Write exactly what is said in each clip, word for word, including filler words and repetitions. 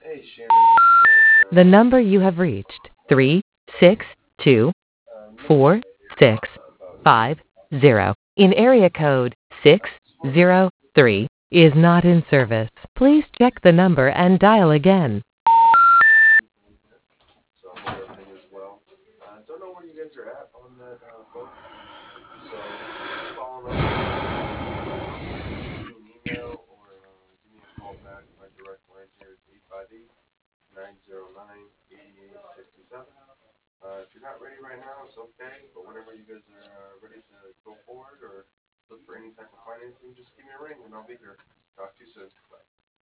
Hey Shannon, this is The Joe. number you have reached, three six two Uh, maybe four six about five zero, in area code six zero three, is not in service. Please check the number and dial again. so I hope everything is well. Uh, don't know where you guys are at on that uh, boat. So just following up on that. Um, you can shoot me an email or uh, give me a call back. My direct line here is eight five eight, nine zero nine, eight eight six seven. Uh, if you're not ready right now, it's okay. But whenever you guys are uh, ready to go forward or look for any type of financing, just give me a ring and I'll be here. Talk to you soon. Bye.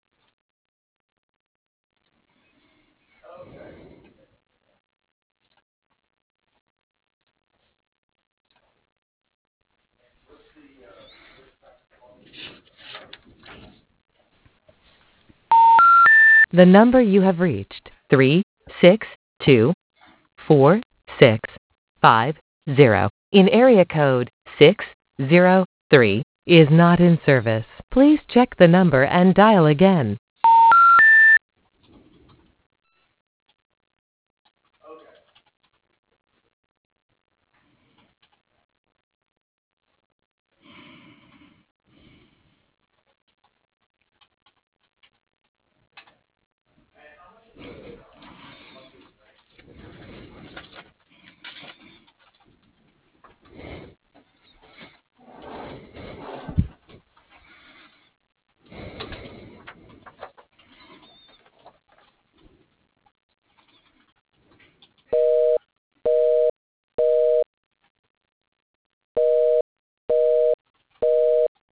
The number you have reached, three six two four six five zero, in area code six zero three, is not in service. Please check the number and dial again.